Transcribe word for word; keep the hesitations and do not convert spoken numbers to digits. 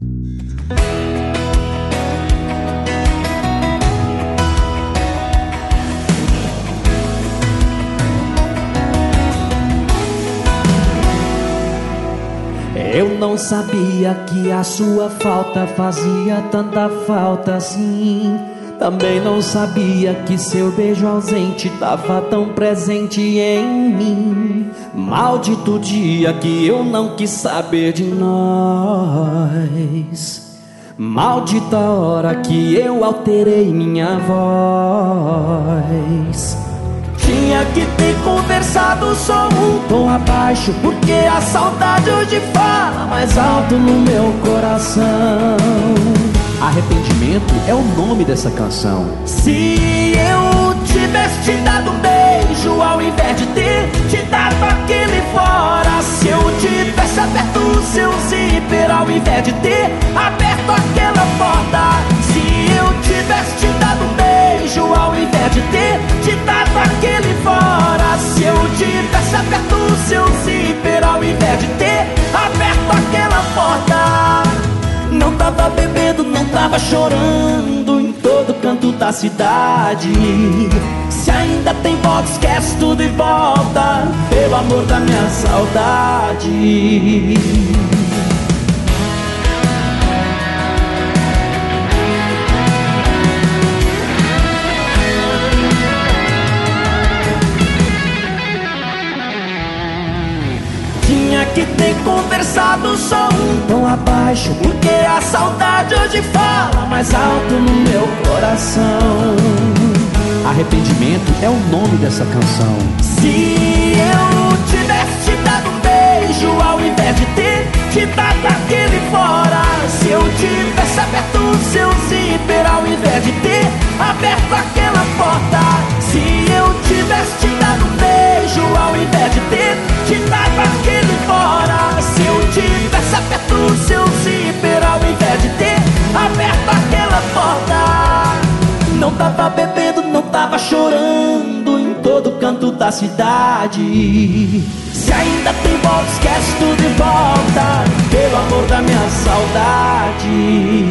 Eu não sabia que a sua falta fazia tanta falta assim. Também não sabia que seu beijo ausente tava tão presente em mim. Maldito dia que eu não quis saber de nós. Maldita hora que eu alterei minha voz. Tinha que ter conversado só um tom abaixo, porque a saudade hoje fala mais alto no meu coração. Arrependimento é o nome dessa canção. Se eu tivesse te dado um beijo ao invés de ter te dado aquele fora, se eu tivesse aberto o seu zíper ao invés de ter aberto aquela porta, se eu tivesse te dado um beijo ao invés de ter te dado aquele fora, se eu tivesse aberto o seu zíper ao invés de ter aberto aquela porta, não tava bebendo, não tava chorando em todo canto da cidade. Se ainda tem volta, esquece tudo e volta, pelo amor da minha saudade. Tinha que ter conversado só um tom abaixo, porque a saudade hoje fala mais alto no meu coração. Arrependimento é o nome dessa canção. Se eu tivesse te dado um beijo ao invés de ter te dado aquele fora, se eu tivesse aberto o seu zíper ao invés de ter aberto aquela porta, se eu tivesse te dado um beijo ao invés de ter te dado aquele fora, se eu tivesse aberto o seu zíper ao invés de ter aberto aquela porta, não tava bebendo, não tava chorando em todo canto da cidade. Se ainda tem volta, esquece tudo e volta, pelo amor da minha saudade.